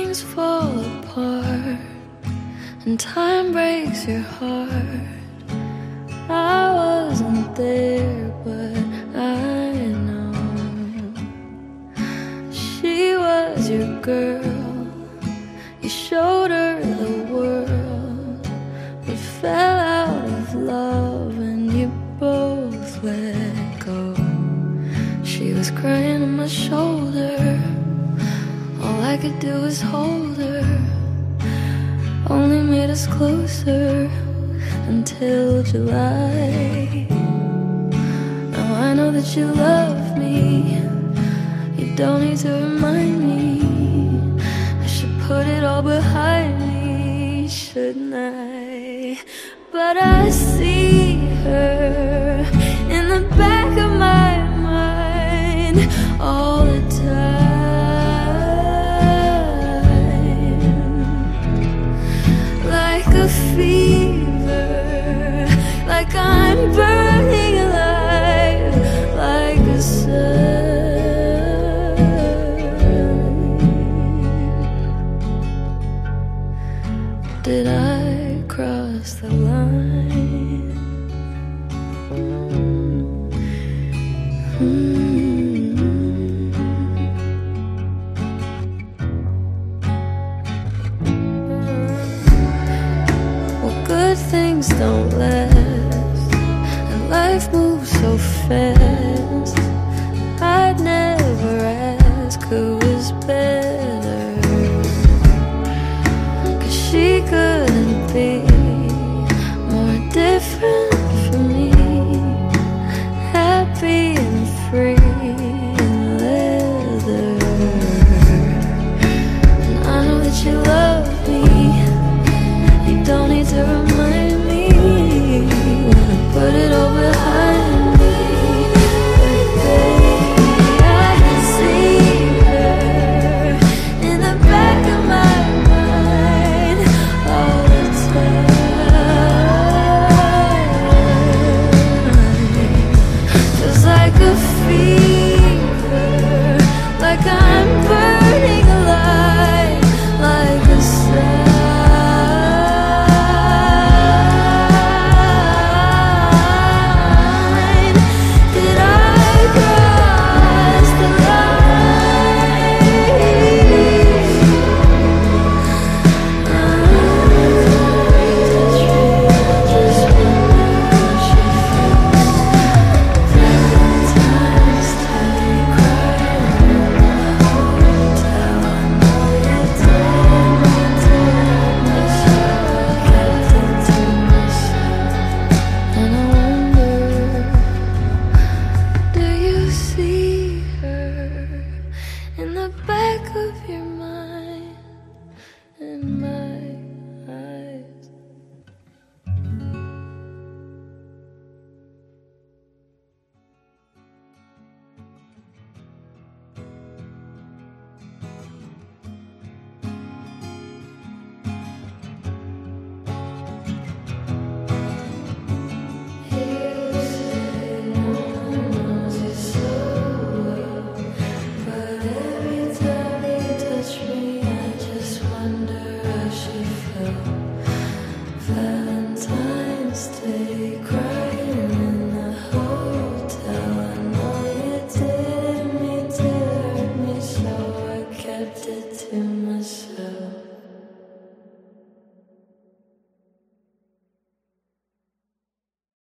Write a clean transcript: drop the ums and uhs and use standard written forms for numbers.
things fall apart and time breaks your heart. I wasn't there, but I know she was your girl. You showed her the world, but fell out of love and you both let go. She was crying on my shoulder, all I could do was hold her. Only made us closer until July. Now I know that you love me, you don't need to remind me. I should put it all behind me, shouldn't I? But I see her in the back of my mind all the time, like a fever, like I'm burning alive, like a sun. Did I cross the line? Well, good things don't last, and life moves so fast. I'd never ask who was better, 'cause she couldn't be more different from me. Happy and free in leather. And I know that you love me, you don't need to remind me. Wanna put it all behind me, but baby, I can see her in the back of my mind all the time. Feels like a fever, like I'm burning alive, like a sun. Did I cross the line? Just wonder how she feels. Valentine's Day, crying in the hotel. I know you told me to miss you, I kept it to myself. And I wonder, do you see her in the back of your mind, in my eyes? You say no one knows you so well, but every time you touch me, I just wonder how she felt.